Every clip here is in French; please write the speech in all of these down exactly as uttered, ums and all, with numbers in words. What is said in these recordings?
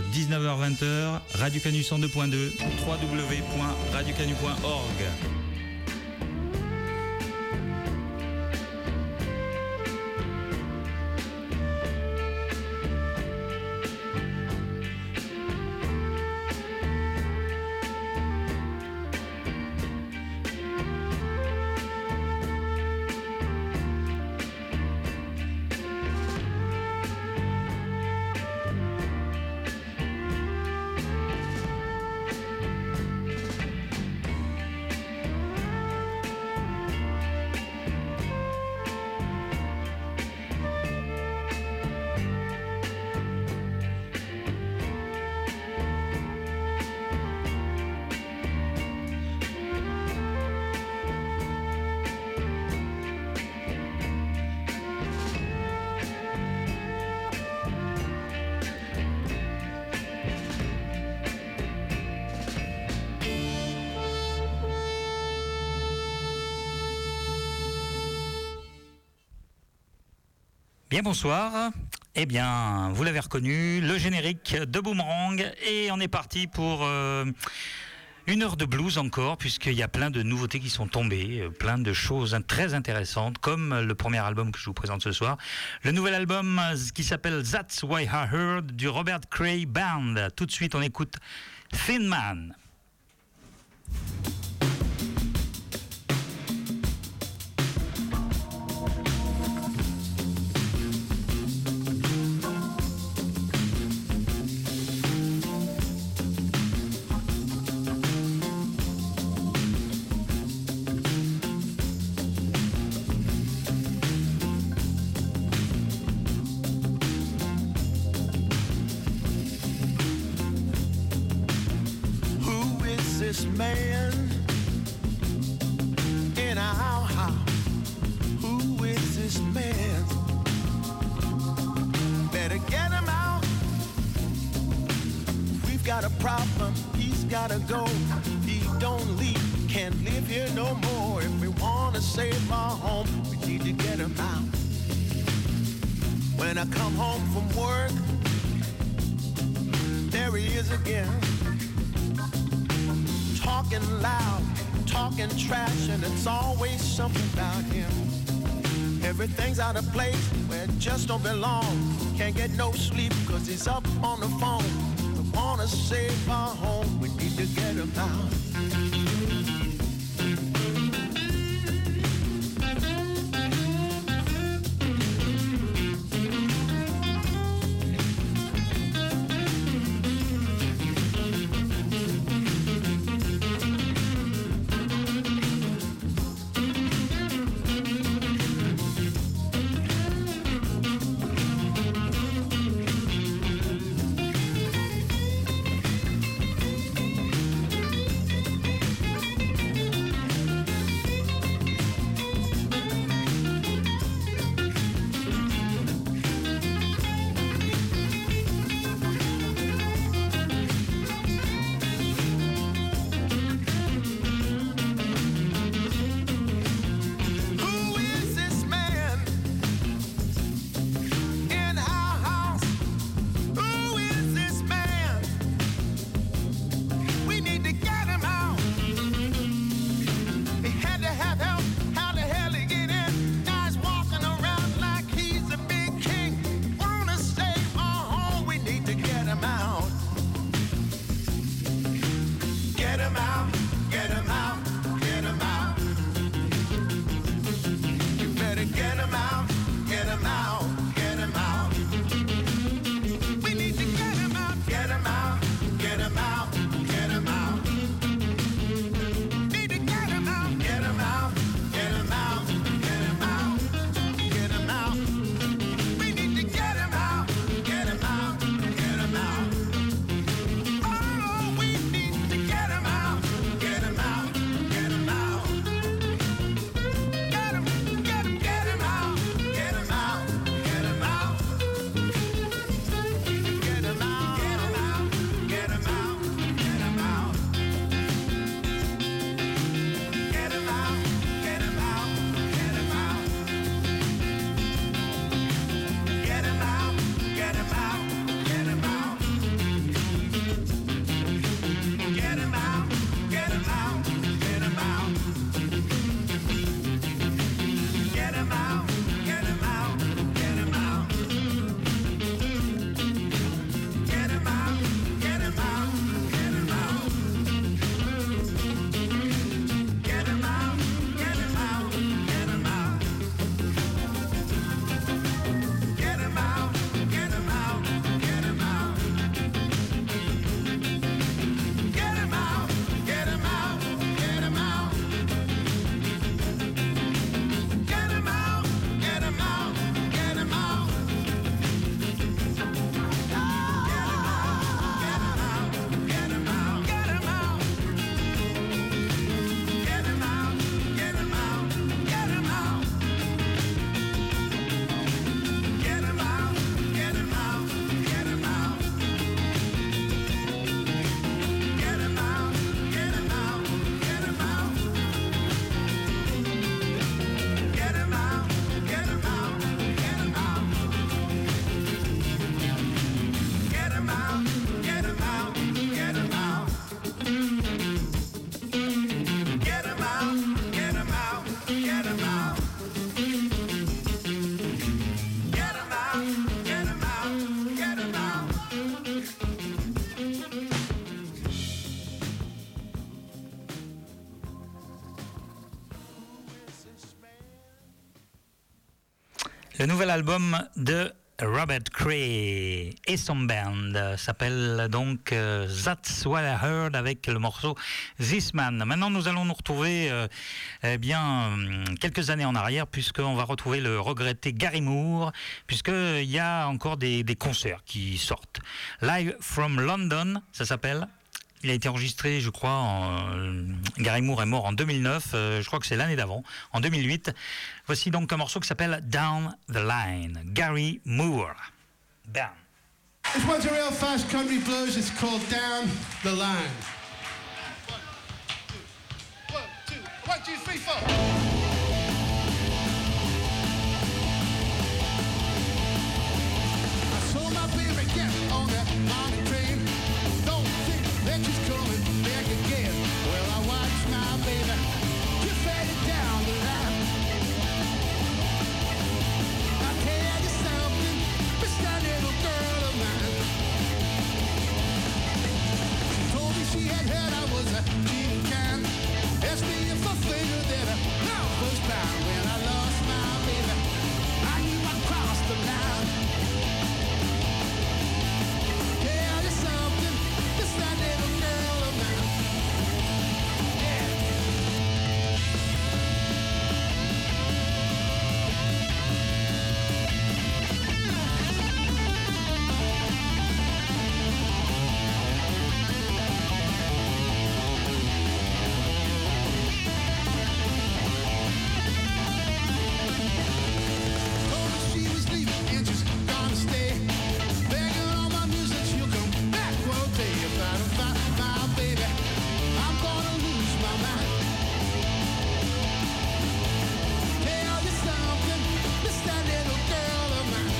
dix-neuf heures vingt, Radio Canu cent deux point deux, w w w point radio canu point org. Bien bonsoir, eh bien vous l'avez reconnu, le générique de Boomerang, et on est parti pour euh, une heure de blues encore, puisqu'il y a plein de nouveautés qui sont tombées, euh, plein de choses très intéressantes, comme le premier album que je vous présente ce soir, le nouvel album qui s'appelle That's Why I Heard du Robert Cray Band. Tout de suite on écoute Thin Man. This man in our house, who is this man? Better get him out. We've got a problem, he's gotta go. He don't leave, can't live here no more. If we wanna save our home, we need to get him out. When I come home from work, there he is again. Talking loud, talking trash, and it's always something about him. Everything's out of place where it just don't belong. Can't get no sleep cause he's up on the phone. We wanna save our home, we need to get him out. Le nouvel album de Robert Cray et son band s'appelle donc euh, That's What I Heard avec le morceau This Man. Maintenant, nous allons nous retrouver euh, eh bien quelques années en arrière, puisqu'on va retrouver le regretté Gary Moore, puisqu'il y a encore des, des concerts qui sortent. Live from London, ça s'appelle. Il a été enregistré, je crois, en, euh, Gary Moore est mort en deux mille neuf, euh, je crois que c'est l'année d'avant, en deux mille huit. Voici donc un morceau qui s'appelle Down the Line, Gary Moore. Down. This one's a real fast country blues, it's called Down the Line. One, two, one, two, three, four. I saw my baby get on that long train. Don't think that she's coming back again. Well, I watched my baby just faded down the line. I tell you something, it's that little girl of mine. She told me she had heard I was a teen can. Asked me if I figured that I love was bound. When I lost my baby, I knew I crossed the line. Tell you something, it's that little girl of mine. Yeah. Told me she was leaving and just gonna stay. Begging on my knees that she'll come back one day. If I don't find my baby, I'm gonna lose my mind. Tell you something, it's that little girl of mine.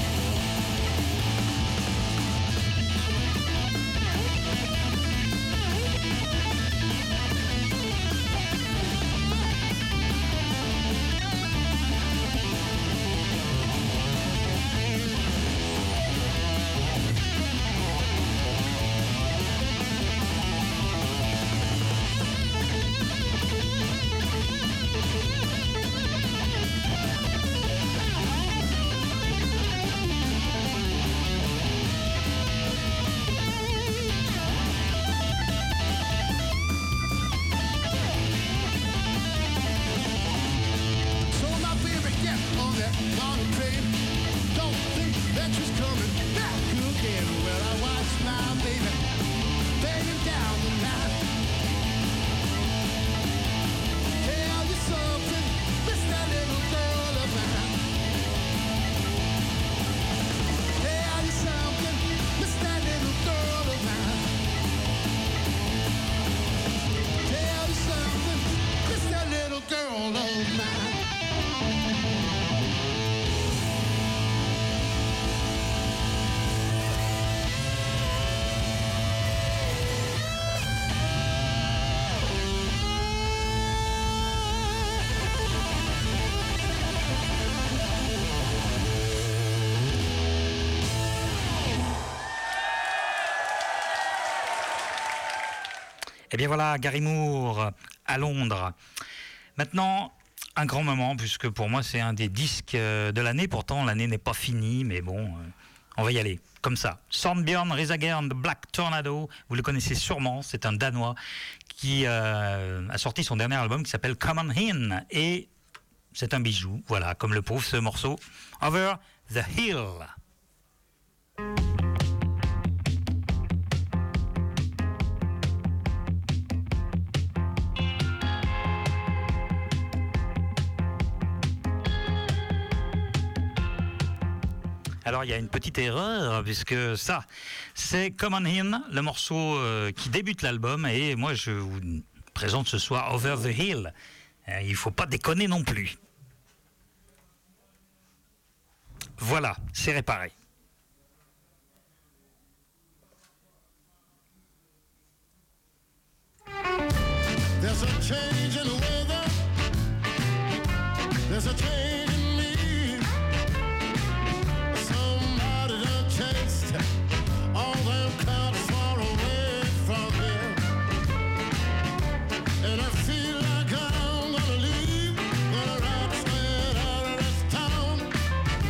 So my baby get on that long train. Don't think that she's coming back again. Well, I watched my baby fading down the line. Tell you something, it's that little girl of mine. Tell you something, it's that little girl of mine. Tell you something, it's that little girl of mine. Eh bien voilà, Gary Moore à Londres. Maintenant, un grand moment, puisque pour moi c'est un des disques euh, de l'année. Pourtant, l'année n'est pas finie, mais bon, euh, on va y aller. Comme ça. Thornbjørn Risager, The Black Tornado, vous le connaissez sûrement, c'est un Danois qui euh, a sorti son dernier album qui s'appelle Come On In. Et c'est un bijou, voilà, comme le prouve ce morceau, Over the Hill. Alors il y a une petite erreur, puisque ça, c'est Come On In, le morceau euh, qui débute l'album, et moi je vous présente ce soir Over the Hill. Euh, il ne faut pas déconner non plus. Voilà, c'est réparé. There's a change in the weather. There's a change in me. Somebody done chased all them clouds far away from here. And I feel like I'm gonna leave, gonna ride straight out of this town.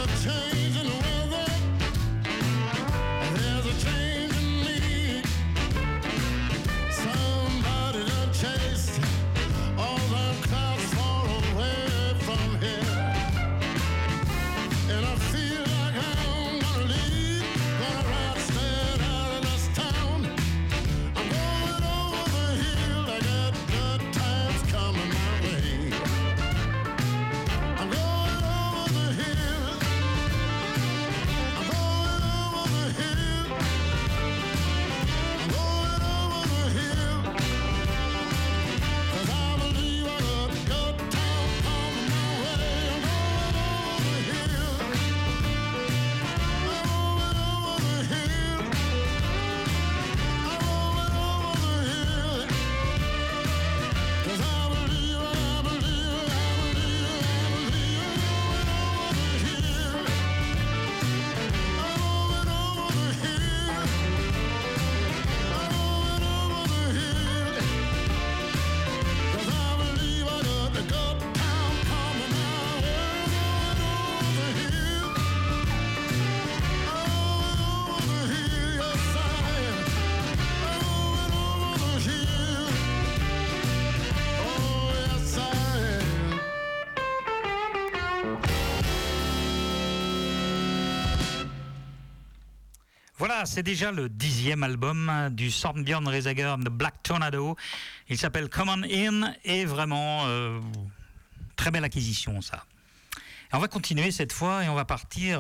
Voilà, c'est déjà le dixième album du Thornbjörn Rezager The Black Tornado. Il s'appelle Come On In et vraiment euh, très belle acquisition ça. Et on va continuer cette fois et on va partir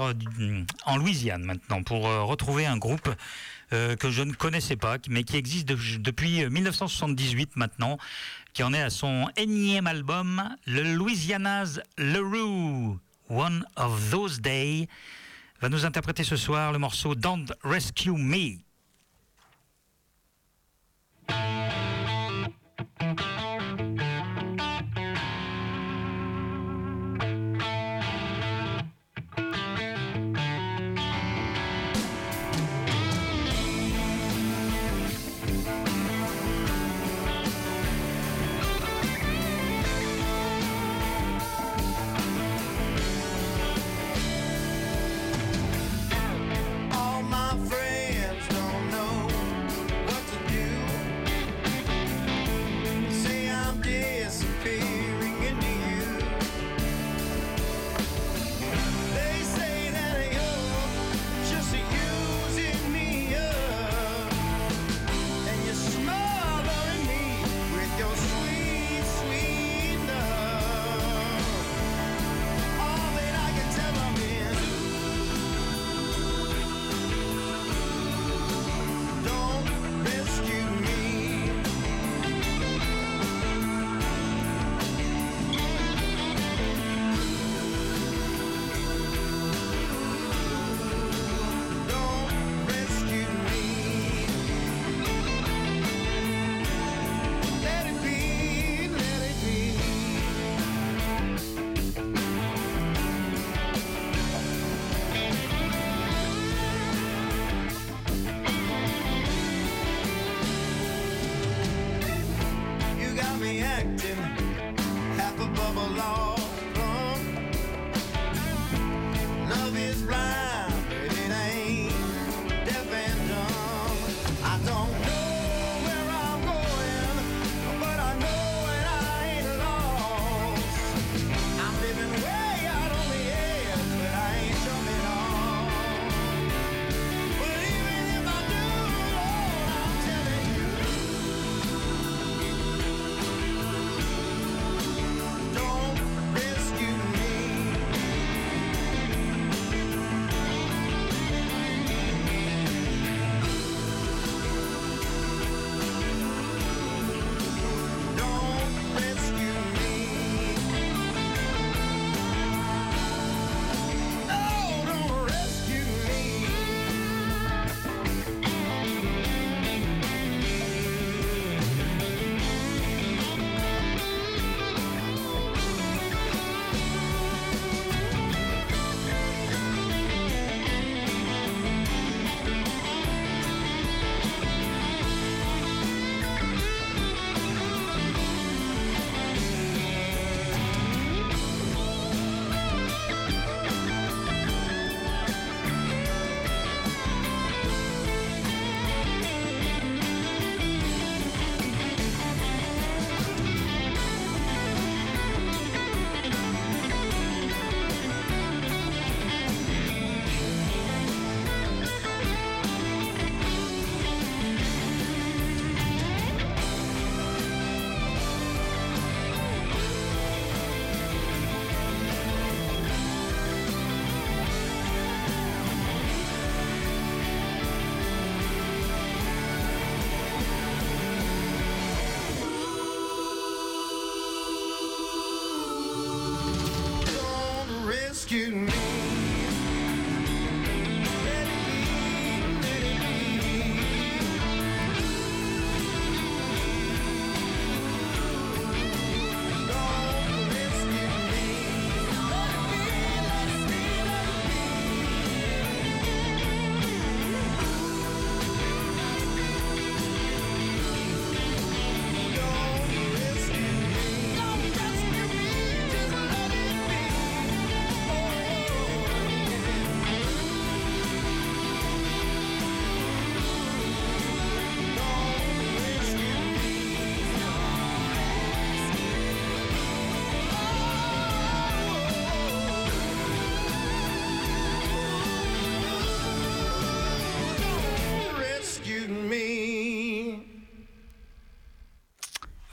en Louisiane maintenant pour euh, retrouver un groupe euh, que je ne connaissais pas mais qui existe de, depuis dix-neuf cent soixante-dix-huit maintenant, qui en est à son énième album, le Louisiana's LaRue, One of Those Days, va nous interpréter ce soir le morceau Don't Rescue Me.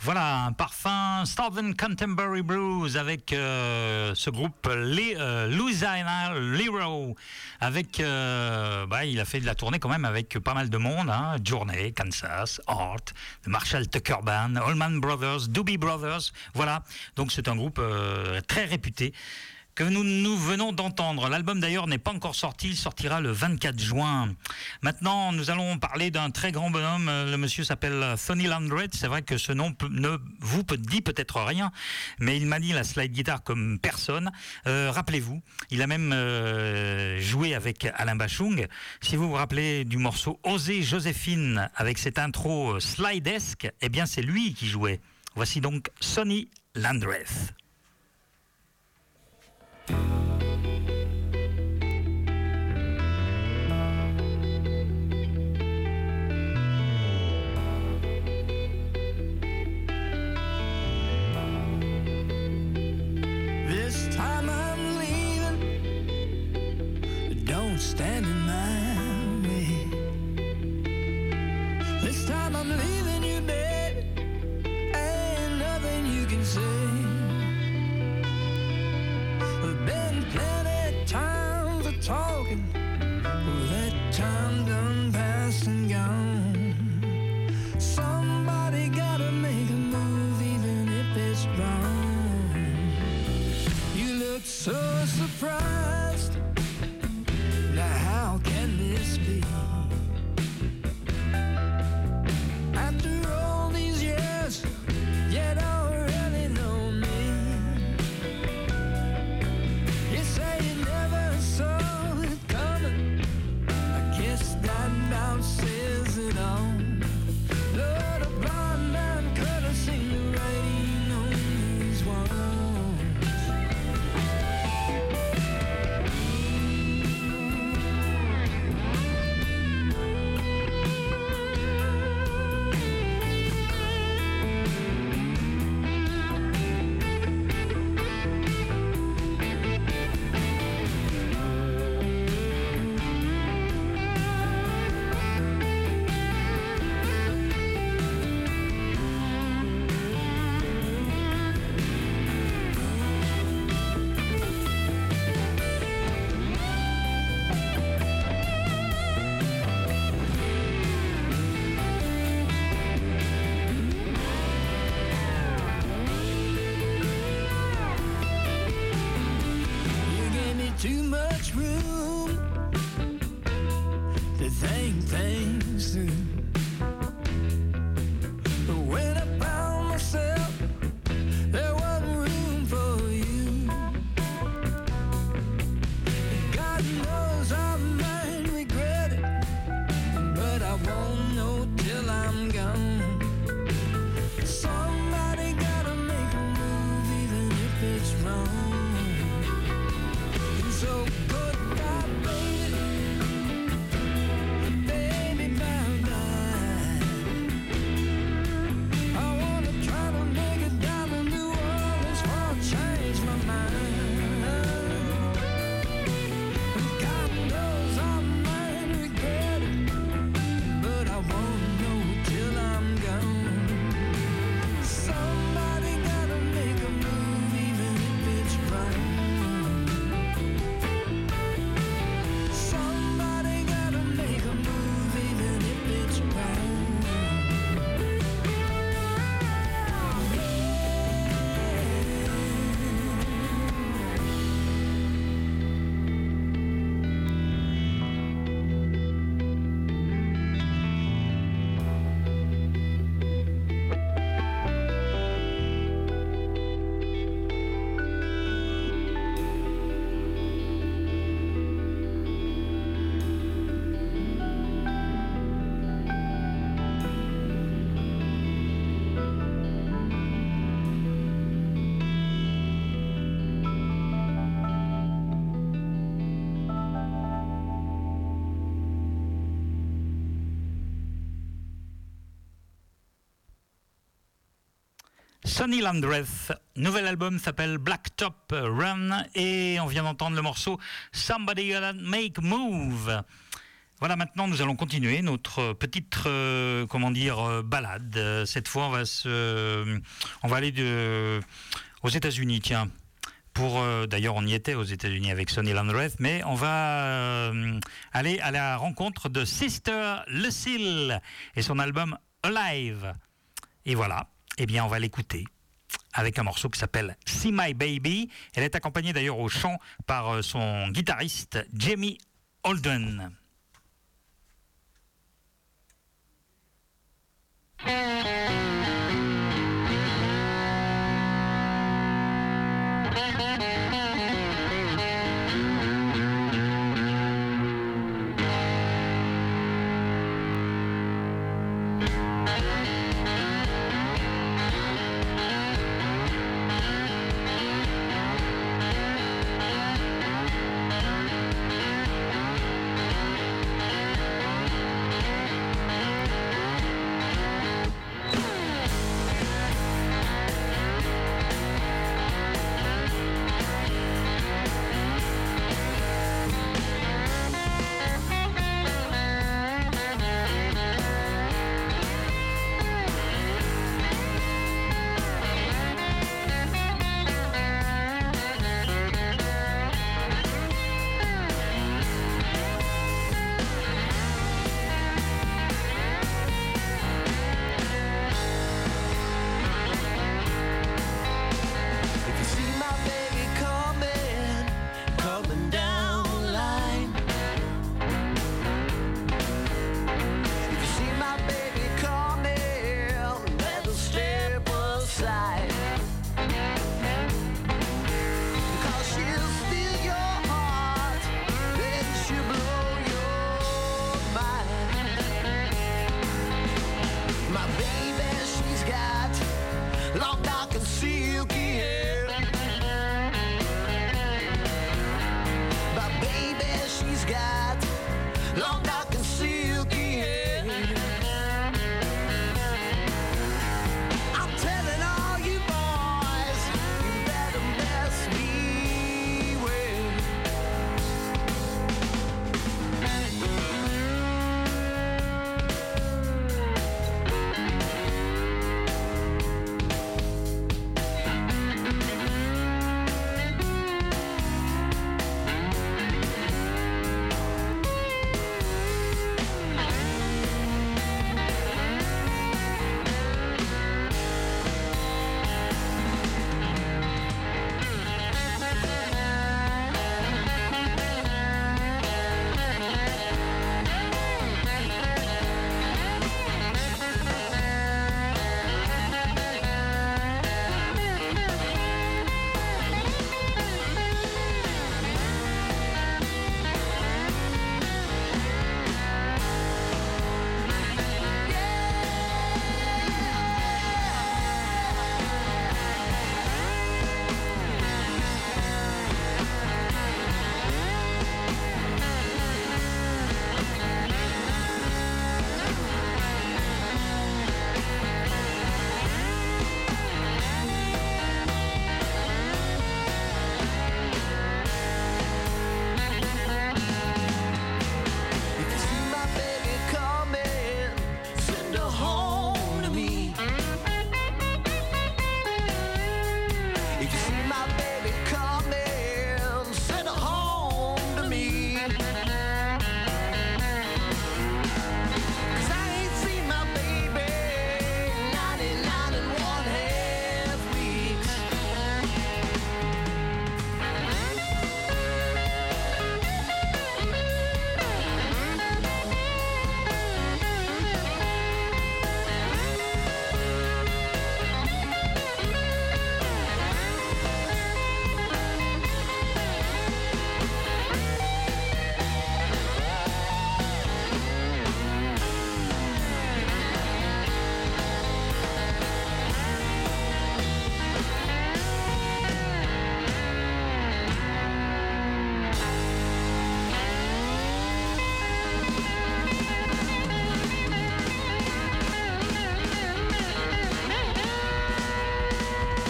Voilà, un parfum Southern Contemporary Blues avec euh, ce groupe Les, euh, Louisiana Lero. Avec, euh, bah, il a fait de la tournée quand même avec pas mal de monde. Hein, Journey, Kansas, Art, The Marshall Tucker Band, Allman Brothers, Doobie Brothers. Voilà, donc c'est un groupe euh, très réputé que nous, nous venons d'entendre. L'album d'ailleurs n'est pas encore sorti, il sortira le vingt-quatre juin. Maintenant, nous allons parler d'un très grand bonhomme. Le monsieur s'appelle Sonny Landreth. C'est vrai que ce nom peut, ne vous peut, dit peut-être rien, mais il manie la slide guitar comme personne. Euh, rappelez-vous, il a même euh, joué avec Alain Bachung. Si vous vous rappelez du morceau Osez Joséphine avec cette intro slidesque, eh bien c'est lui qui jouait. Voici donc Sonny Landreth. This time I'm leaving, don't stand in my way. This time I'm leaving you, babe, ain't nothing you can say. We've been plenty of times of talking, well, that time done past and gone. Somebody gotta make a move even if it's wrong. You look so surprised, now how can this be? After all these years, you don't really know me. You say you never saw it coming, I guess that about says it all. Lord, a blind man could have seen the writing on these walls. You gave me too much room to think things through. But when I found myself, there wasn't room for you. God knows I might regret it, but I won't know till I'm gone. Somebody gotta make a move even if it's wrong. And so goodbye, baby, baby, bye-bye. I wanna try to make it down to New Orleans before I change my mind. God knows I might regret it, but I won't know till I'm gone. Somebody gotta make a move even if it's wrong. Somebody gotta make a move even if it's wrong. Sonny Landreth, nouvel album s'appelle Blacktop Run et on vient d'entendre le morceau Somebody Gotta Make Move. Voilà, maintenant nous allons continuer notre petite, euh, comment dire, euh, balade. Euh, cette fois, on va se, euh, on va aller de, aux États-Unis, tiens. Pour, euh, d'ailleurs, on y était aux États-Unis avec Sonny Landreth, mais on va euh, aller à la rencontre de Sister Lucille et son album Alive. Et voilà, eh bien, on va l'écouter avec un morceau qui s'appelle See My Baby. Elle est accompagnée d'ailleurs au chant par son guitariste Jamie Holden.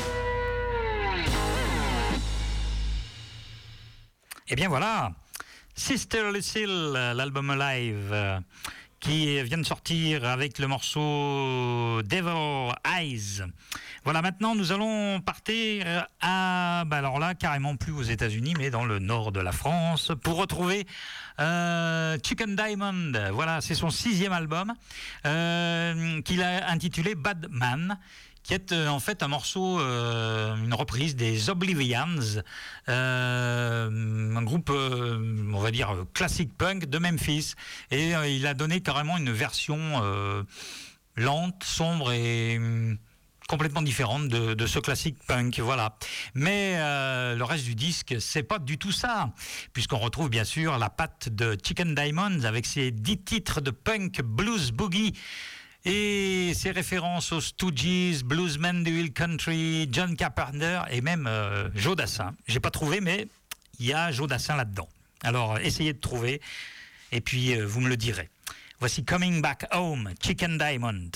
Eh bien voilà, Sister Lucille, l'album live euh, qui vient de sortir avec le morceau Devil Eyes. Voilà, maintenant nous allons partir à, bah alors là, carrément plus aux États-Unis, mais dans le nord de la France, pour retrouver euh, Chicken Diamond. Voilà, c'est son sixième album euh, qu'il a intitulé Bad Man, qui est euh, en fait un morceau, euh, une reprise des Oblivions, euh, un groupe, euh, on va dire, classique punk de Memphis. Et euh, il a donné carrément une version euh, lente, sombre et euh, complètement différente de, de ce classique punk, voilà. Mais euh, le reste du disque, c'est pas du tout ça, puisqu'on retrouve bien sûr la patte de Chicken Diamond avec ses dix titres de punk, blues, boogie, et ses références aux Stooges, Bluesmen du Hill Country, John Carpenter et même euh, Joe Dassin. J'ai pas trouvé, mais il y a Joe Dassin là-dedans. Alors essayez de trouver et puis euh, vous me le direz. Voici Coming Back Home, Chicken Diamond.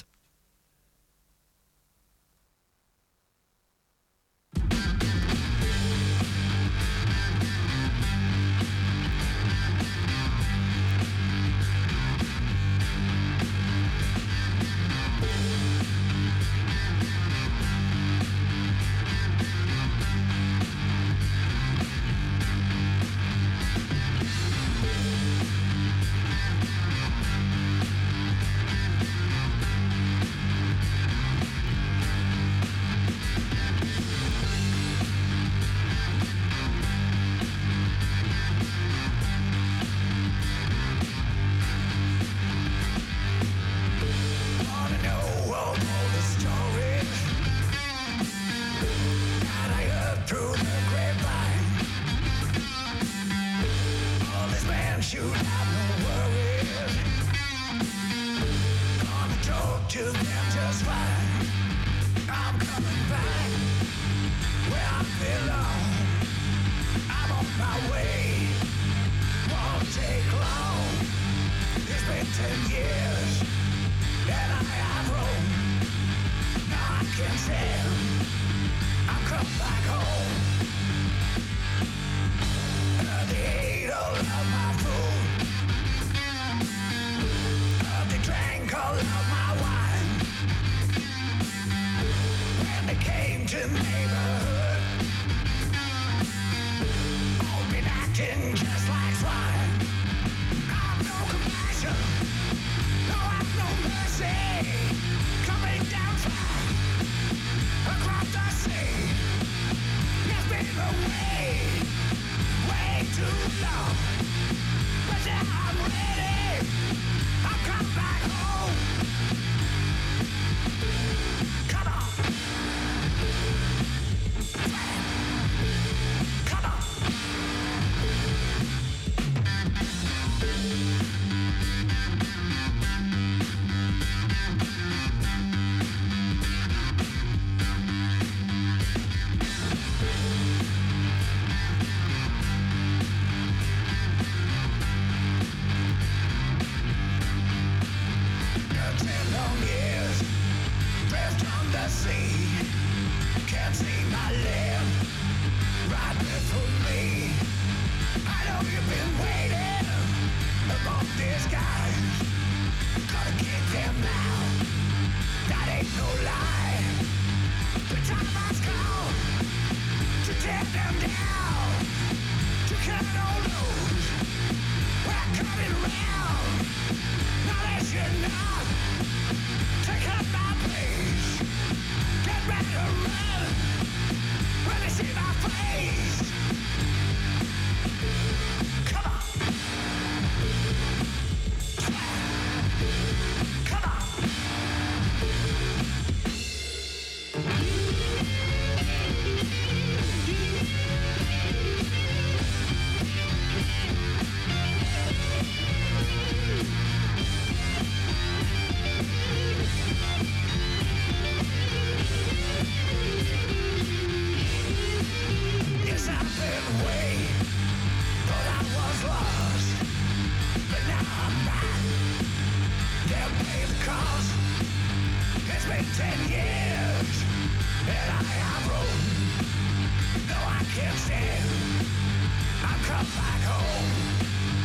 Can't stand. I'm come back home.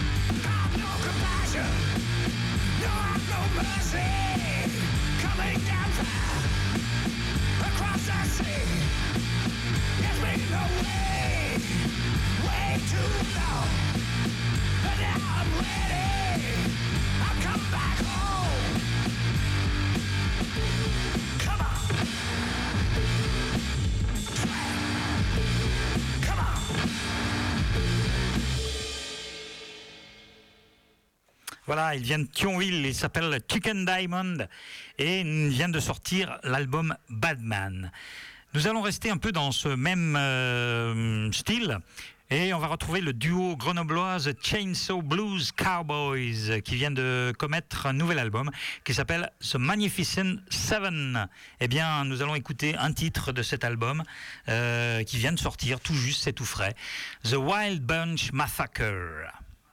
compassion, no have no mercy. Coming down fast across the sea. There's been no way, way too long. But now I'm ready. I've come back home. Come on. Come on. Voilà, il vient de Thionville, il s'appelle Chicken Diamond et il vient de sortir l'album Badman. Nous allons rester un peu dans ce même euh, style et on va retrouver le duo grenoblois The Chainsaw Blues Cowboys qui vient de commettre un nouvel album qui s'appelle The Magnificent Seven. Eh bien, nous allons écouter un titre de cet album euh, qui vient de sortir, tout juste, c'est tout frais, The Wild Bunch Massacre.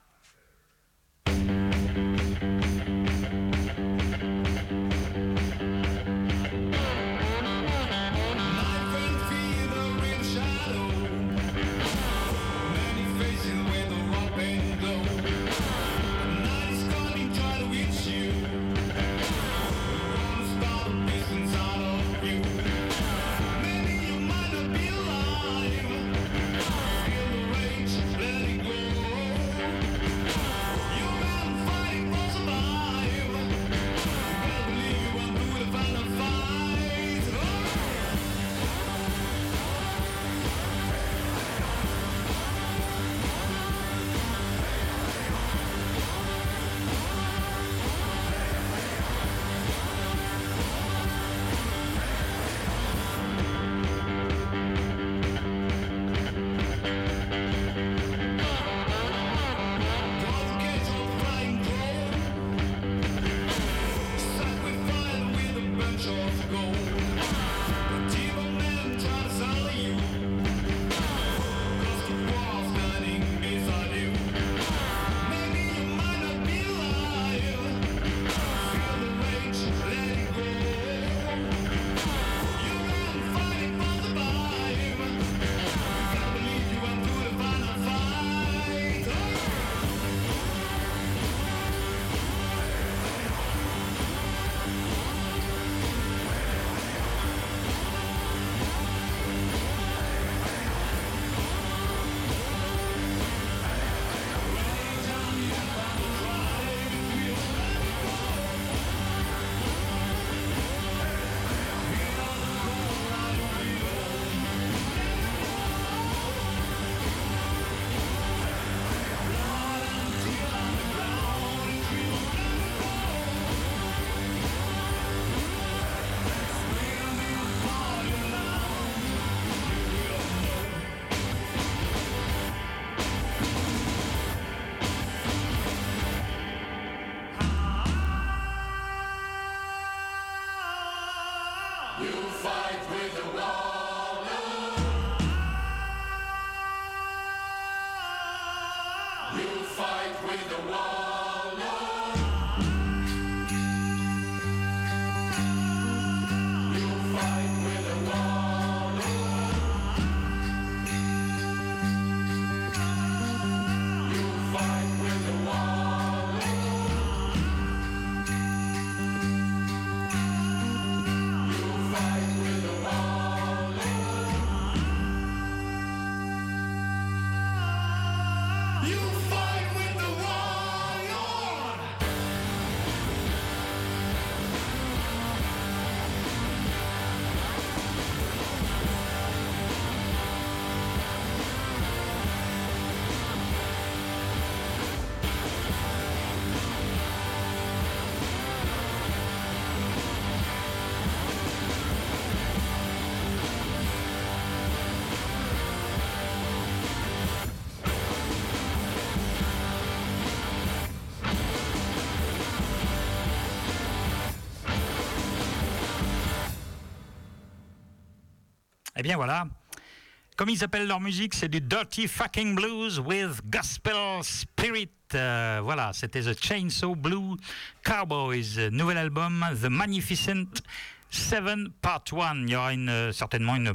Eh bien voilà, comme ils appellent leur musique, c'est du Dirty Fucking Blues with Gospel Spirit. Euh, voilà, c'était The Chainsaw Blue Cowboys, nouvel album The Magnificent Seven Part un. Il y aura une, certainement une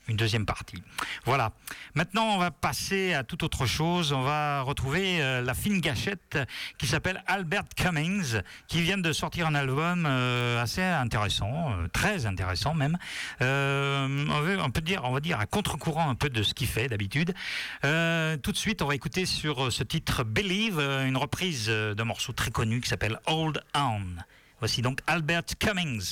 une deuxième partie. Voilà. Maintenant, on va passer à toute autre chose. On va retrouver euh, la fine gâchette qui s'appelle Albert Cummings, qui vient de sortir un album euh, assez intéressant, euh, très intéressant même. Euh, on, veut, on peut dire, on va dire à contre-courant un peu de ce qu'il fait d'habitude. Euh, tout de suite, on va écouter sur ce titre Believe, une reprise d'un morceau très connu qui s'appelle Hold On. Voici donc Albert Cummings.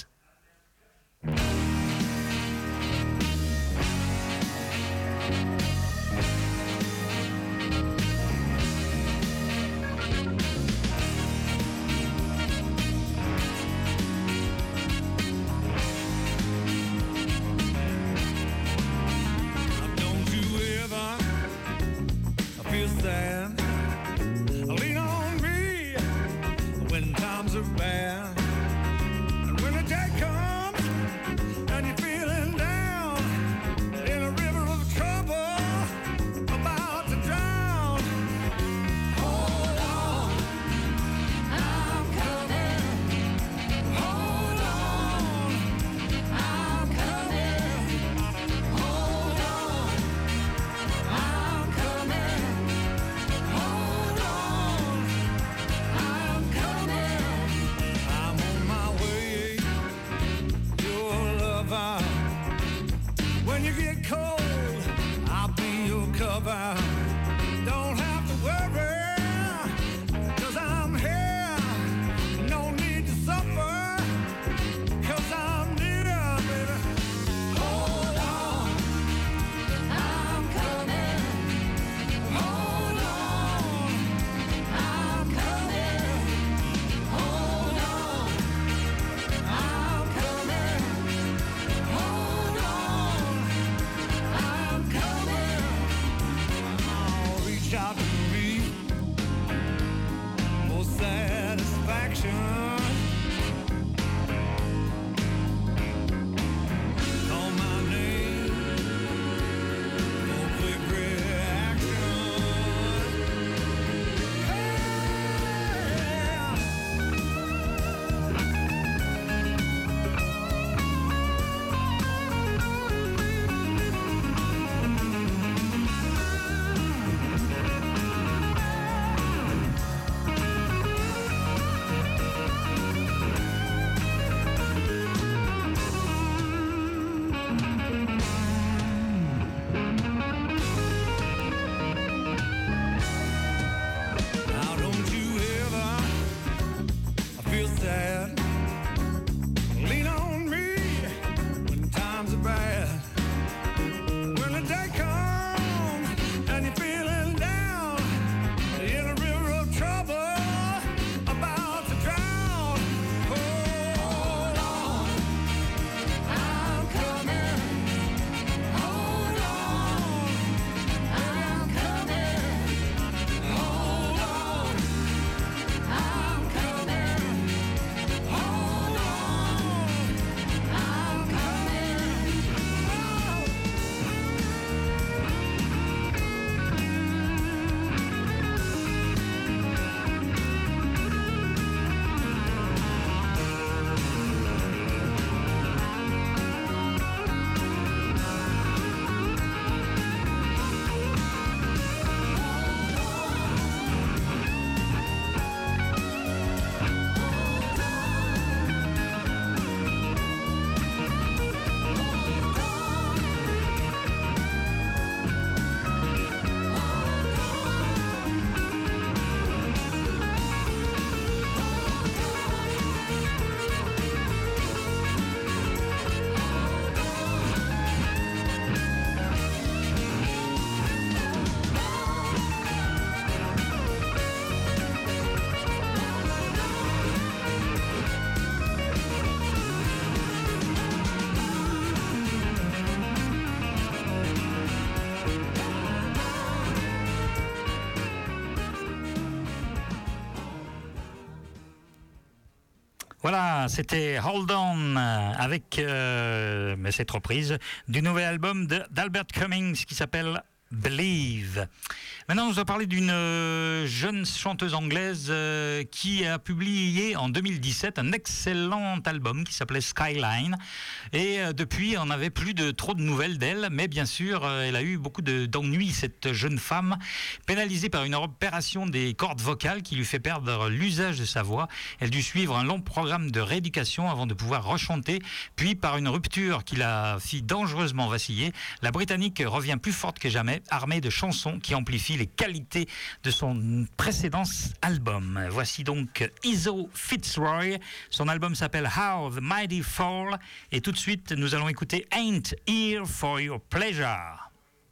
Don't you ever feel sad? Lean on me when times are bad. And when the day comes and you're feeling down in a river of trouble, about to drown, hold on, I'm coming. Hold on, I'm coming. Hold on, I'm coming. Hold on, I'm coming. I'm on my way, your lover. When you get cold, I'll be your cover. Don't have to worry, 'cause I'm here. No need to suffer, 'cause I'm near, baby. Hold on, I'm coming. Hold on, I'm coming. Hold on, I'm coming. Hold on, I'm coming. Oh, reach out to me for satisfaction. Call my name for quick reaction. Now don't you ever feel sad? Lean on me when times are bad. When the day comes and you're feeling down in a river of trouble, about to drown. Hold on, I'm coming. Hold on, I'm coming. Hold on, I'm coming. Hold on, I'm coming. Voilà, c'était Hold On avec euh, mais cette reprise du nouvel album de- d'Albert Cummings qui s'appelle Believe. Maintenant, on va parler d'une euh, jeune chanteuse anglaise euh, qui a publié en deux mille dix-sept un excellent album qui s'appelait Skyline. Et euh, depuis, on n'avait plus de trop de nouvelles d'elle. Mais bien sûr, euh, elle a eu beaucoup de, d'ennuis, cette jeune femme, pénalisée par une opération des cordes vocales qui lui fait perdre l'usage de sa voix. Elle dut suivre un long programme de rééducation avant de pouvoir rechanter. Puis, par une rupture qui la fit dangereusement vaciller, la Britannique revient plus forte que jamais, armée de chansons qui amplifient les qualités de son précédent album. Voici donc Izo Fitzroy. Son album s'appelle How the Mighty Fall. Et tout de suite, nous allons écouter Ain't Here for Your Pleasure.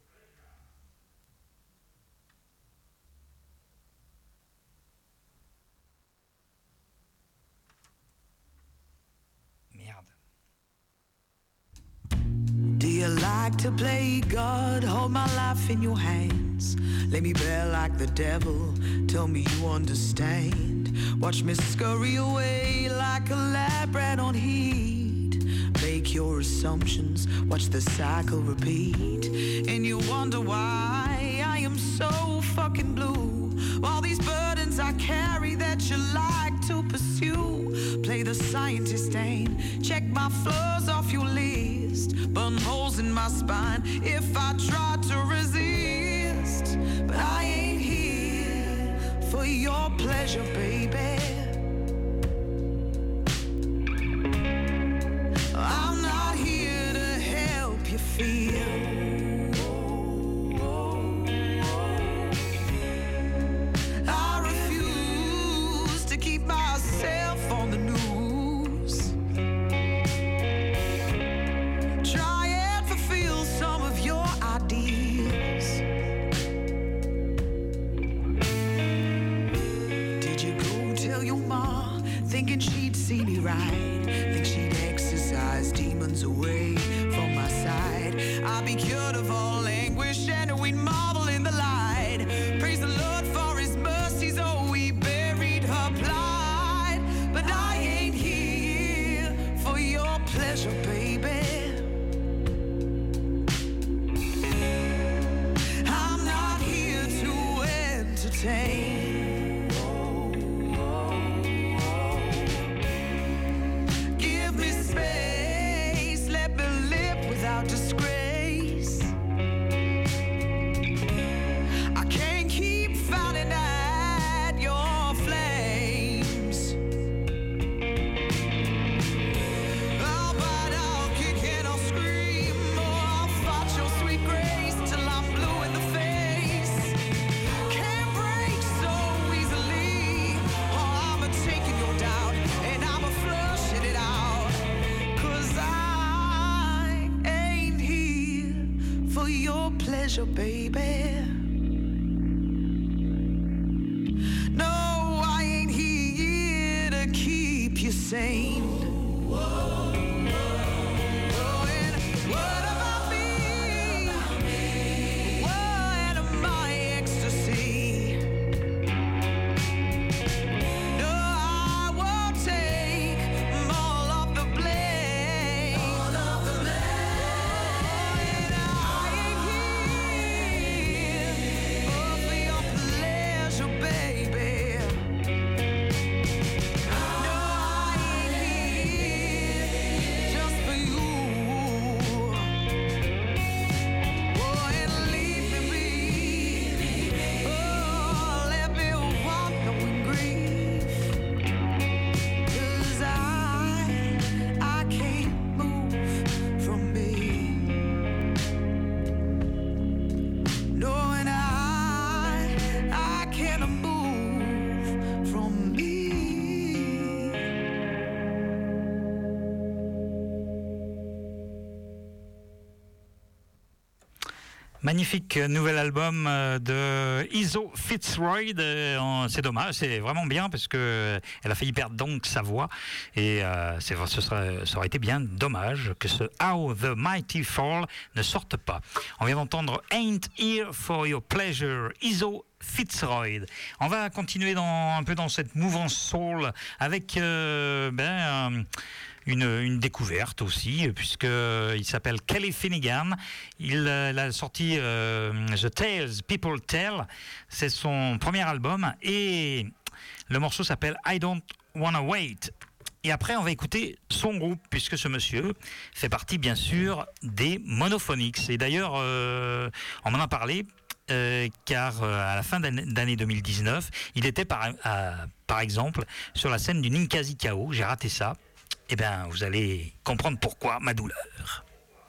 Do you like to play God? Hold my life in your hands. Let me bear like the devil. Tell me you understand. Watch me scurry away like a lab rat on heat. Make your assumptions. Watch the cycle repeat. And you wonder why I am so fucking blue. All these burdens I carry that you like to pursue. Play the scientist and check my flaws off your list. Burn holes in my spine if I try to resist. But I ain't here for your pleasure, baby. I'm not here to help you feel. I refuse to keep myself on the news. Try and fulfill some of your ideas. Did you go tell your ma, thinking she'd see me right? Think she'd exorcise demons away from my side? I'd be cured of all anguish and we'd marvel in the light. Praise the Lord for his mercies, oh we buried her plight. But I ain't here for your pleasure, baby. I'm not here to entertain. Give me space, let me live without disgrace. I can't keep fighting at your flames. Oh, but I'll kick and I'll scream, or I'll fight your sweet grace till I'm blue in the face. Can't break so easily, oh, I'm a taking your doubt and I'm a flushing it out. 'Cause I ain't here for your pleasure, baby. No, I ain't here to keep you sane. Oh, and what about me? What am I ecstasy? No, I won't take all of the blame. All of the blame. And I ain't here for your pleasure, baby. No, I ain't here just for you. Oh, and leave me be. Oh, let me walk in grief. 'Cause I, I can't move from me. No, and I, I can't move from me. Magnifique nouvel album euh, de Izo Fitzroy. Euh, en- C'est dommage, c'est vraiment bien parce que elle a failli perdre donc sa voix et euh, c'est, ce serait, ça aurait été bien dommage que ce How the Mighty Fall ne sorte pas. On vient d'entendre Ain't Here for Your Pleasure, Izo Fitzroy. On va continuer dans, un peu dans cette mouvance soul avec euh, ben, euh, une, une découverte aussi, puisqu'il s'appelle Kelly Finnegan. Il, euh, il a sorti euh, The Tales People Tell, c'est son premier album, et le morceau s'appelle I Don't Wanna Wait. Et après, on va écouter son groupe, puisque ce monsieur fait partie, bien sûr, des Monophonics. Et d'ailleurs, euh, on en a parlé, euh, car euh, à la fin d'année deux mille dix-neuf, il était, par, à, par exemple, sur la scène du Ninkasi K O. J'ai raté ça. Eh bien, vous allez comprendre pourquoi, ma douleur.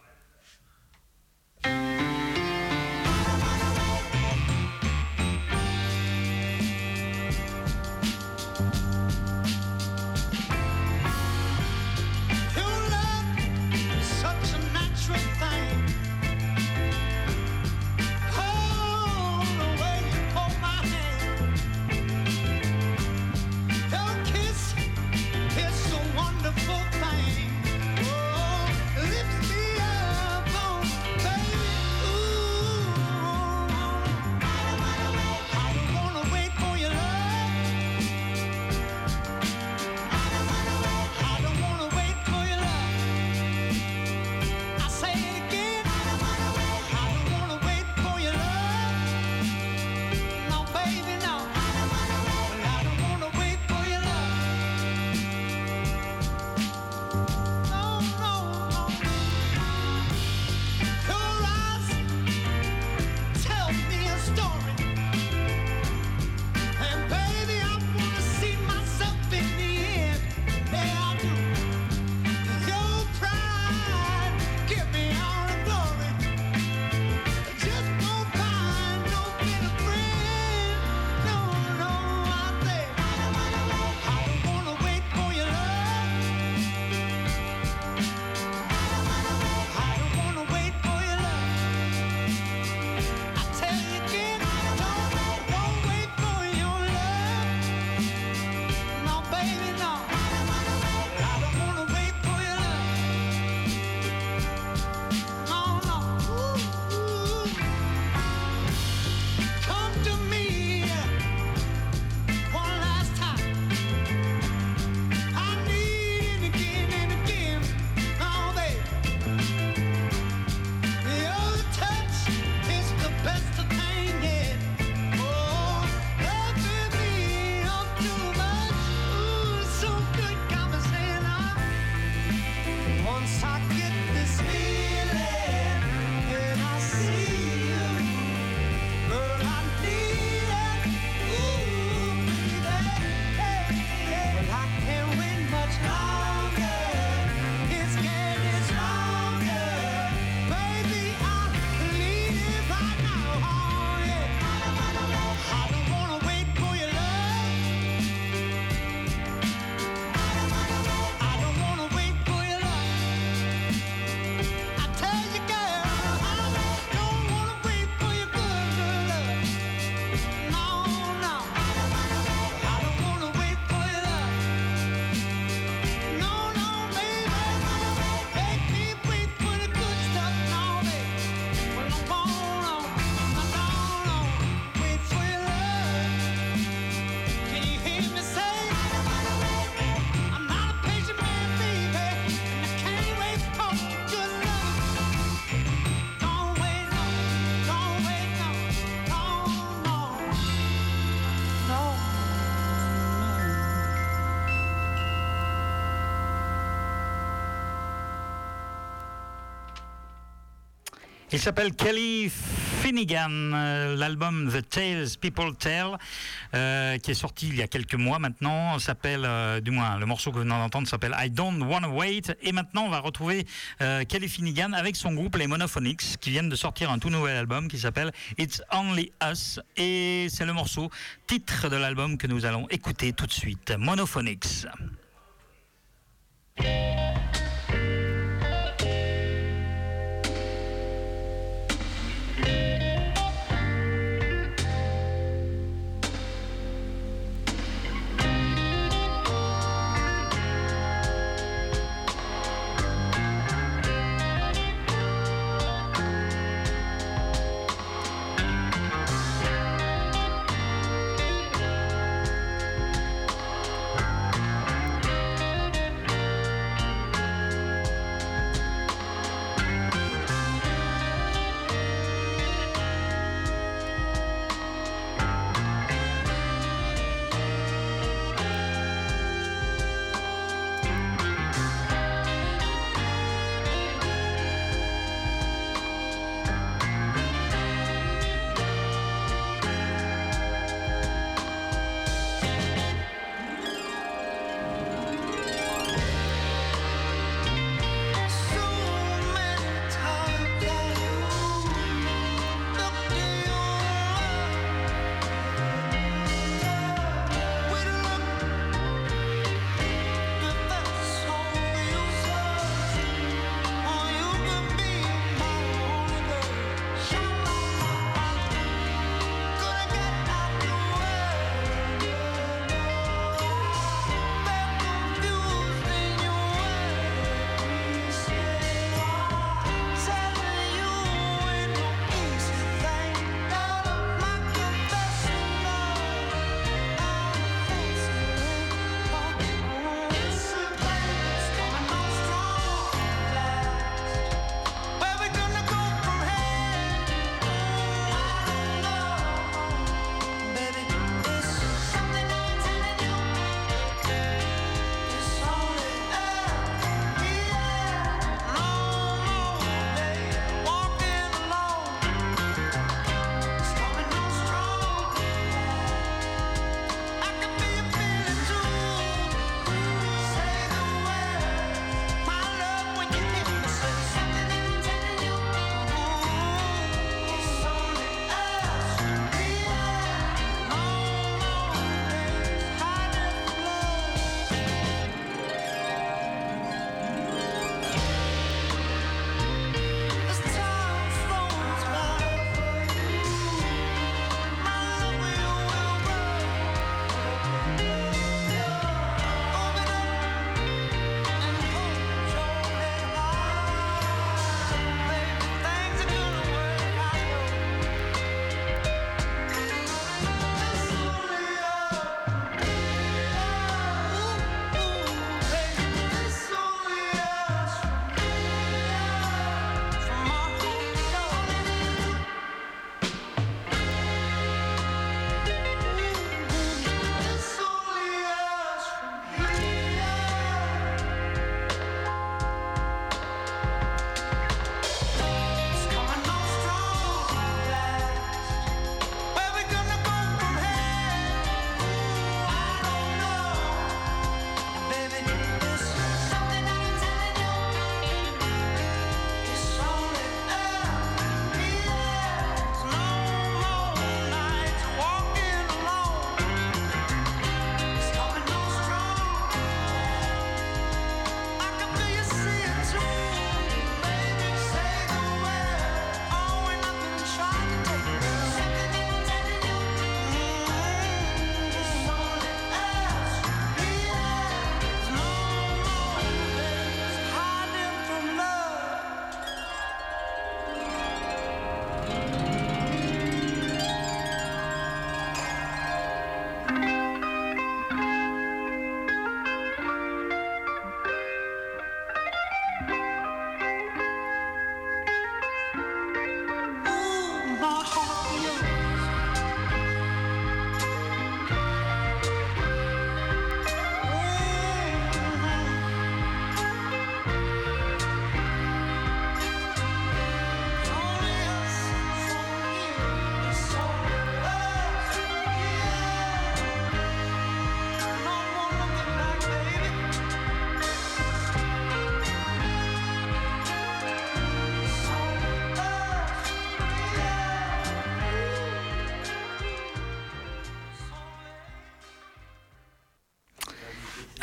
Il s'appelle Kelly Finnegan, euh, l'album The Tales People Tell, euh, qui est sorti il y a quelques mois maintenant, s'appelle, euh, du moins le morceau que vous venez d'entendre s'appelle I Don't Wanna Wait, et maintenant on va retrouver euh, Kelly Finnegan avec son groupe les Monophonics, qui viennent de sortir un tout nouvel album qui s'appelle It's Only Us, et c'est le morceau titre de l'album que nous allons écouter tout de suite, Monophonics.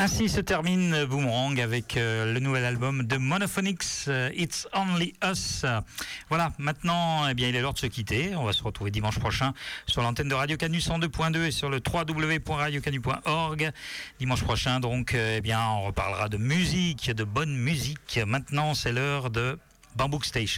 Ainsi se termine Boomerang avec euh, le nouvel album de Monophonics, euh, It's Only Us. Voilà, maintenant, eh bien, il est l'heure de se quitter. On va se retrouver dimanche prochain sur l'antenne de Radio Canu cent deux point deux et sur le w w w point radio canu point org. Dimanche prochain, donc, euh, eh bien, on reparlera de musique, de bonne musique. Maintenant, c'est l'heure de Bambook Station.